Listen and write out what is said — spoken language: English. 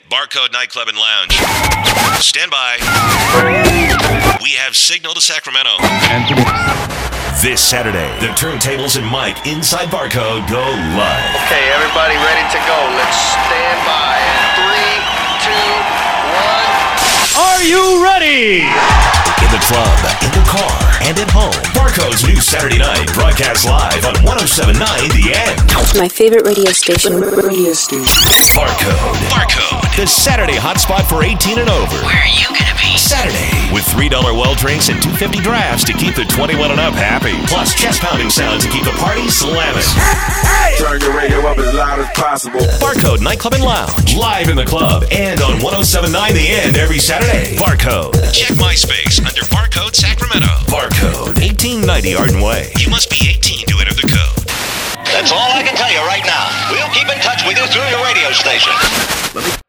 Barcode Nightclub and Lounge. Stand by. We have signal to Sacramento. This Saturday, the turntables and mic inside Barcode go live. Okay, everybody ready to go. Let's stand by. 3, 2, 1. Are you ready? In the club, in the car, and at home. Barcode's new Saturday night broadcast live on 107.9 The End. My favorite radio station. Barcode. The Saturday hotspot for 18 and over. Where are you gonna be? Saturday with $3 well drinks and $2.50 drafts to keep the 21 and up happy. Plus chest pounding sound to keep the party slamming. Turn your radio up as loud as possible. Barcode Nightclub and Lounge. Live in the club and on 107.9 The End every Saturday. Barcode. Check MySpace under Barcode Sacramento. Barcode. 1890 Arden Way. You must be 18 to enter the code. That's all I can tell you right now. We'll keep in touch with you through your radio station.